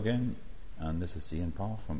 again, and this is Ian Parr from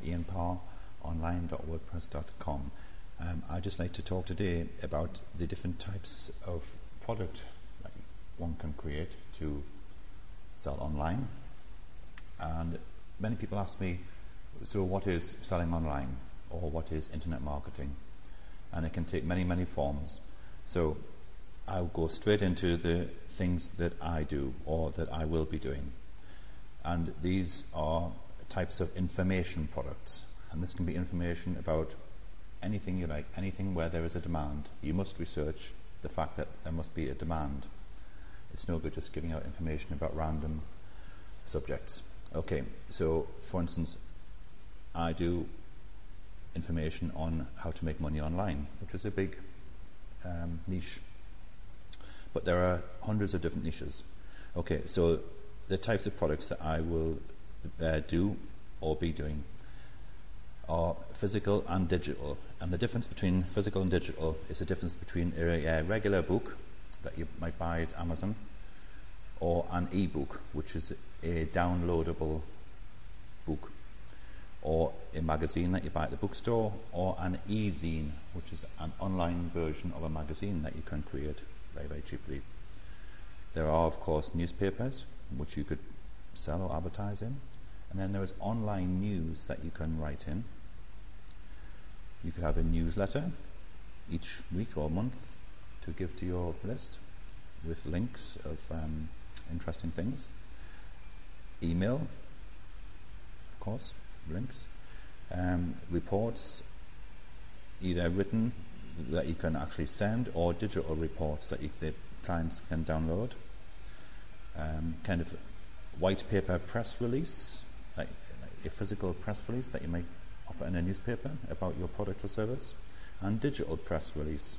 ianparronline.wordpress.com. I'd just like to talk today about the different types of product that one can create to sell online. And many people ask me, so what is selling online, or what is internet marketing? And it can take many forms. So I'll go straight into the things that I do or that I will be doing. And these are types of information products. And this can be information about anything you like, anything where there is a demand. You must research the fact that there must be a demand. It's no good just giving out information about random subjects. Okay, so for instance, I do information on how to make money online, which is a big niche. But there are hundreds of different niches. Okay, so the types of products that I will do or be doing are physical and digital. And the difference between physical and digital is the difference between a regular book that you might buy at Amazon or an e-book, which is a downloadable book, or a magazine that you buy at the bookstore, or an e-zine, which is an online version of a magazine that you can create very cheaply. There are, of course, newspapers, which you could sell or advertise in. And then there is online news that you can write in. You could have a newsletter each week or month to give to your list with links of interesting things. Email, of course, links. Reports, either written that you can actually send, or digital reports that the clients can download. Kind of white paper press release, like a physical press release that you might offer in a newspaper about your product or service, and digital press release,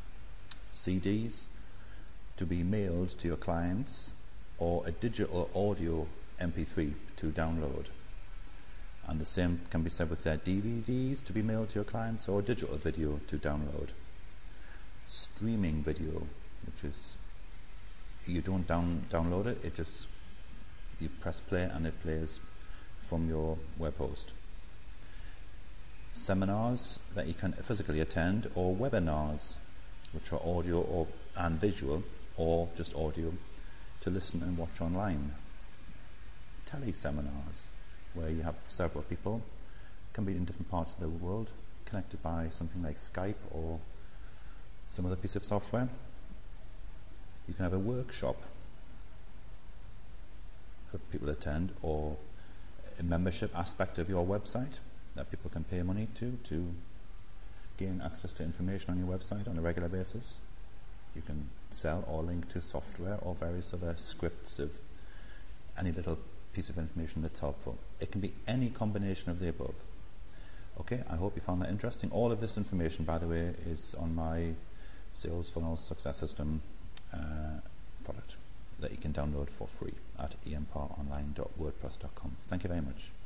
CDs to be mailed to your clients, or a digital audio MP3 to download. And the same can be said with their DVDs to be mailed to your clients, or digital video to download. Streaming video, which is you don't download it, it just you press play and it plays from your web host. Seminars that you can physically attend, or webinars, which are audio and visual, or just audio to listen and watch online. Teleseminars, where you have several people, can be in different parts of the world, connected by something like Skype or some other piece of software. You can have a workshop that people attend, or a membership aspect of your website that people can pay money to gain access to information on your website on a regular basis. You can sell or link to software or various other scripts of any little piece of information that's helpful. It can be any combination of the above. Okay, I hope you found that interesting. All of this information, by the way, is on my Sales Funnel Success System product that you can download for free at ianparronline.wordpress.com. Thank you very much.